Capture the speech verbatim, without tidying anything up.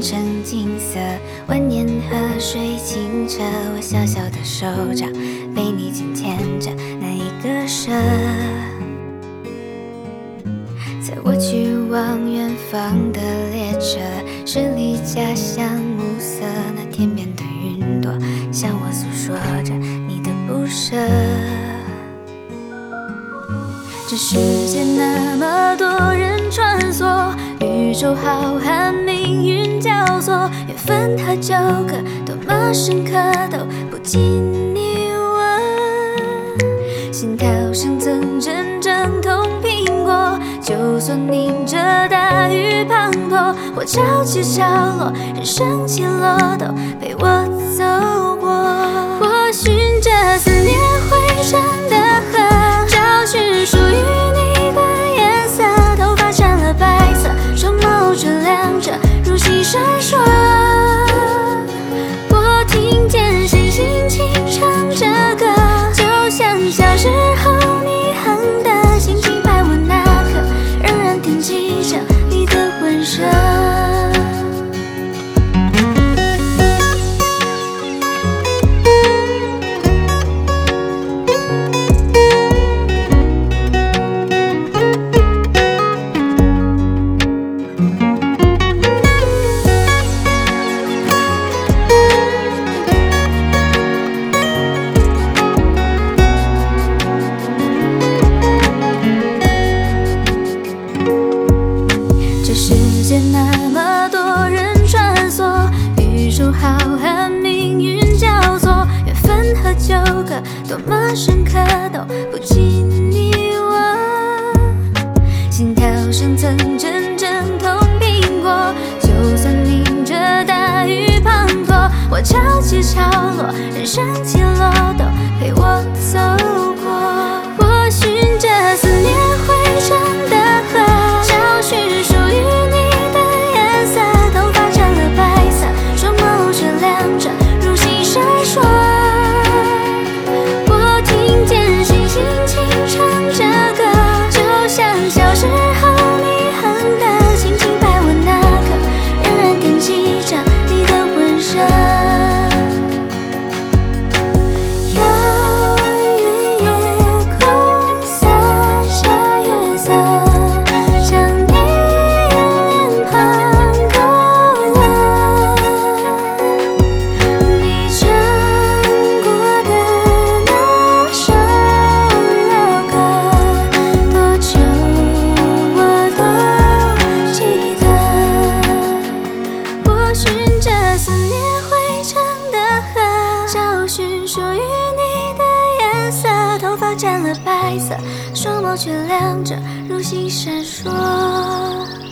成金色，万年河水清澈，我小小的手掌被你紧牵着，那一个舍。载我去往远方的列车，驶离家乡暮色，那天边的云朵向我诉说着你的不舍。这世界那么多人穿梭，宇宙浩瀚，命运交错，缘分和纠葛多么深刻，都不及你我。心跳声曾阵阵痛苹果，就算迎着大雨滂沱，或潮起潮落，人生起落都陪我走过。我循着思念汇成的河，找寻属于你的颜色，头发沾了白色，双眸却亮着，如星闪烁。我听见星星轻唱着歌，就像小时候你哼的轻轻拍我那刻，仍然惦记着你的温热。那么多人穿梭，宇宙浩瀚，命运交错，缘分和纠葛多么深刻，都不及你我。心跳声曾阵阵痛苹果，就算迎着大雨滂沱，或潮起潮落，人生起落都陪我走过。我循着思念汇成的河，找寻属于你属于你的颜色，头发沾了白色，双眸却亮着，如星闪烁。